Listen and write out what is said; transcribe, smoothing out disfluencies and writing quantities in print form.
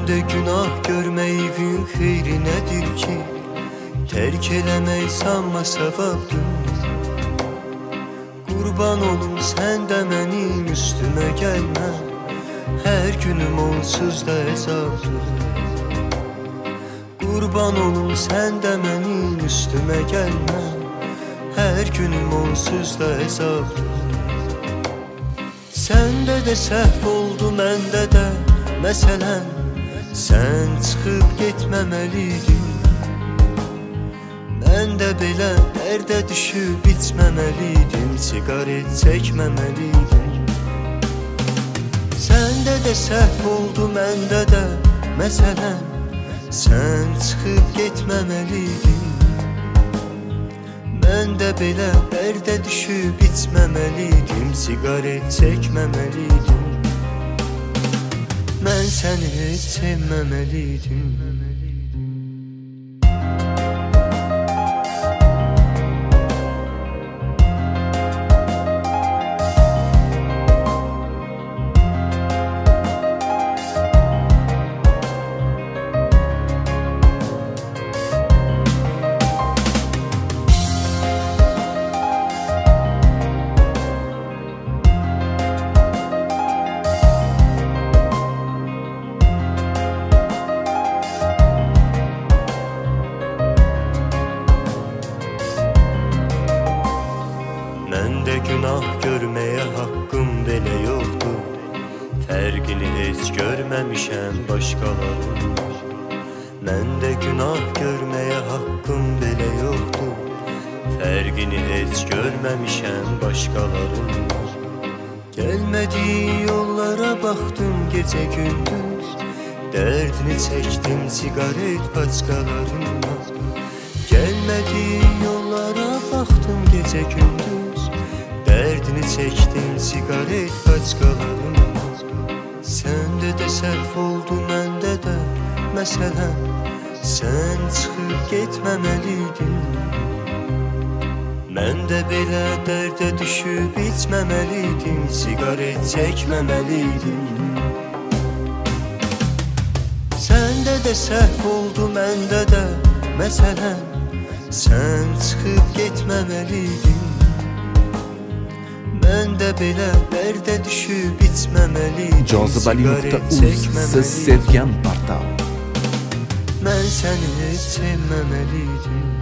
Məndə günah görməyivin xeyri nədir ki? Tərk eləmək sanma savabdır. Qurban olum sən də mənim üstümə gəlmə, hər günüm onsuz da əzabdır. Qurban olum sən də mənim üstümə gəlmə, hər günüm onsuz da əzabdır. Səndə də səhv oldu, məndə də. Məsələn, sən çıxıb getməməliydin. Mən də belə dərdə düşüb içməməliydim, siqaret çəkməməliydim. Səndə də səhv oldu, məndə də. Məsələn, sən çıxıb getməməliydin. Mən də belə dərdə düşüb içməməliydim, siqaret çəkməməliydim. Mən səni heç sevməməliydim. Məndə günah görməyə haqqım belə yoxdur. Fərqini heç görməmişəm başqalarının. Məndə günah görməyə haqqım belə yoxdur. Fərqini heç görməmişəm başqalarının. Gəlmədiyi yollara baxdım gecə gündüz, dərdini çəkdim siqaret paçkalarından. Gəlmədiyi yollara baxdım gecə gündüz, dərdini çəkdim siqaret paçkalarından. Səndə də səhv oldu, məndə də. Məsələn, sən çıxıb getməməliydin. Mən də belə dərdə düşüb içməməliydim, siqaret çəkməməliydim. Səndə də səhv oldu, məndə də. Məsələn, sən çıxıb getməməliydin. Mən də belə dərdə düşüb içməməliydim, Cazibeli.uz siz sevgan portal. Mən səni heç sevməməliydim.